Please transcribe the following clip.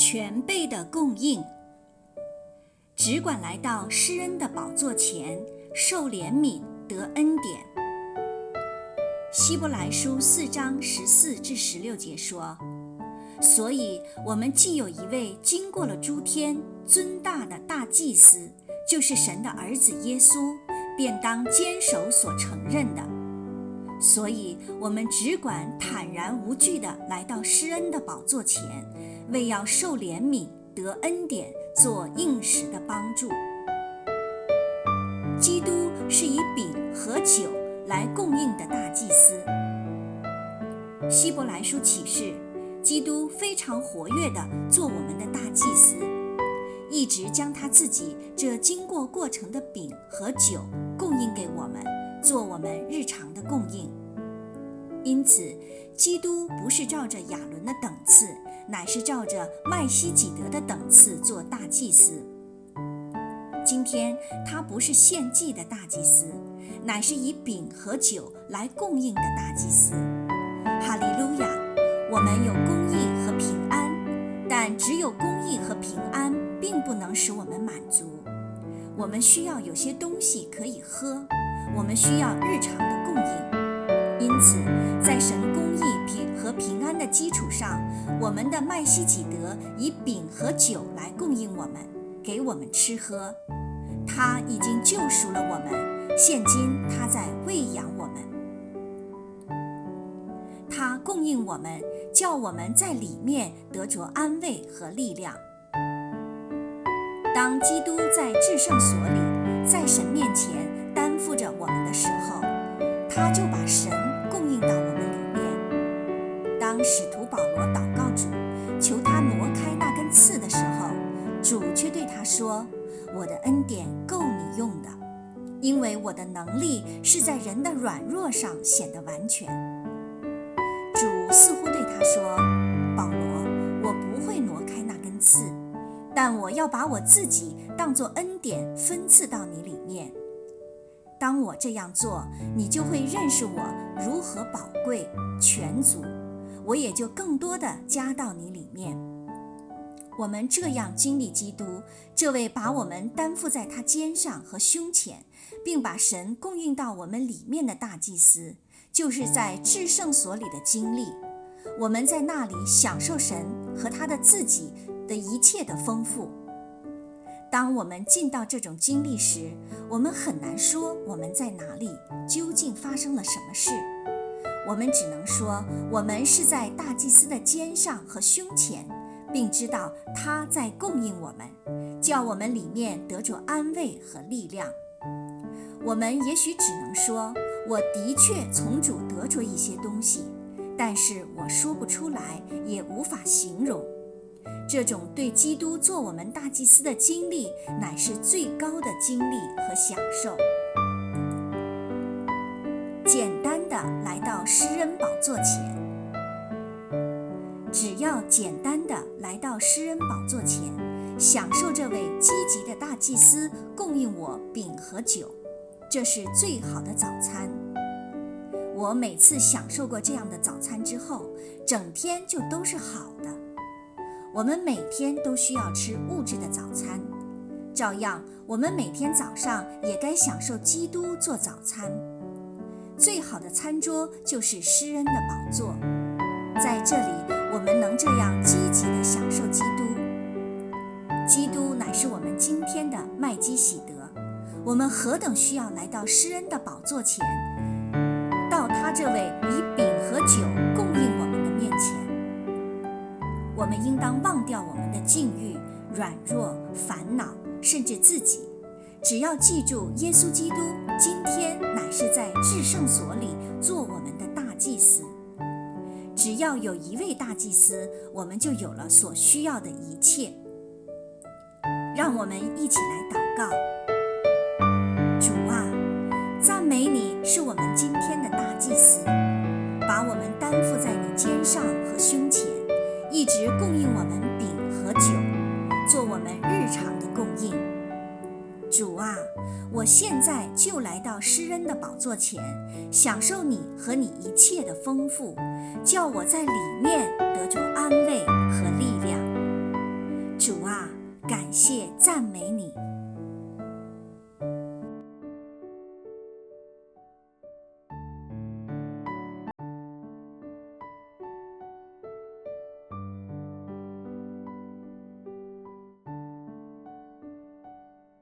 全备的供应，只管来到施恩的宝座前，受怜悯，得恩典。希伯来书4章14至16节说，所以我们既有一位经过了诸天尊大的大祭司，就是神的儿子耶稣，便当坚守所承认的。所以我们只管坦然无惧地来到施恩的宝座前，为要受怜悯，得恩典，做应时的帮助。基督是以饼和酒来供应的大祭司。希伯来书启示，基督非常活跃地做我们的大祭司，一直将他自己这经过过程的饼和酒供应给我们，做我们日常的供应。因此，基督不是照着亚伦的等次，乃是照着麦西几德的等次做大祭司。今天他不是献祭的大祭司，乃是以饼和酒来供应的大祭司。哈利路亚！我们有公义和平安，但只有公义和平安并不能使我们满足。我们需要有些东西可以喝，我们需要日常的供应。因此，在神公义和平安的基础上，我们的麦西几德以饼和酒来供应我们，给我们吃喝。他已经救赎了我们，现今他在喂养我们。他供应我们，叫我们在里面得着安慰和力量。当基督在至圣所里，在神面前担负着我们的时候，他就把神供应到我们里面。当使徒保罗祷告主，求他挪开那根刺的时候，主却对他说，我的恩典够你用的，因为我的能力是在人的软弱上显得完全。主似乎对他说，保罗，我不会挪开那根刺，但我要把我自己当作恩典分赐到你里面。当我这样做，你就会认识我如何宝贵全足，我也就更多的加到你里面。我们这样经历基督，这位把我们担负在他肩上和胸前，并把神供应到我们里面的大祭司，就是在至圣所里的经历。我们在那里享受神和他的自己的一切的丰富。当我们进到这种经历时，我们很难说我们在哪里，究竟发生了什么事。我们只能说，我们是在大祭司的肩上和胸前，并知道他在供应我们，叫我们里面得着安慰和力量。我们也许只能说，我的确从主得着一些东西，但是我说不出来，也无法形容。这种对基督做我们大祭司的经历，乃是最高的经历和享受。简单的来到施恩宝座前，只要简单的来到施恩宝座前，享受这位积极的大祭司供应我饼和酒，这是最好的早餐。我每次享受过这样的早餐之后，整天就都是好的。我们每天都需要吃物质的早餐，照样我们每天早上也该享受基督做早餐。最好的餐桌就是施恩的宝座，在这里我们能这样积极地享受基督。基督乃是我们今天的麦基喜德，我们何等需要来到施恩的宝座前，到他这位以饼和酒供应我们的面前。我们应当忘掉我们的境遇、软弱、烦恼，甚至自己，只要记住耶稣基督今天乃是在至圣所里做我们的大祭司。只要有一位大祭司，我们就有了所需要的一切。让我们一起来祷告。主啊，赞美你是我们今天的大祭司，把我们担负在你肩上和胸前，一直供应我们饼和酒，做我们日常的供应。主啊，我现在就来到施恩的宝座前，享受你和你一切的丰富，叫我在里面得着安慰和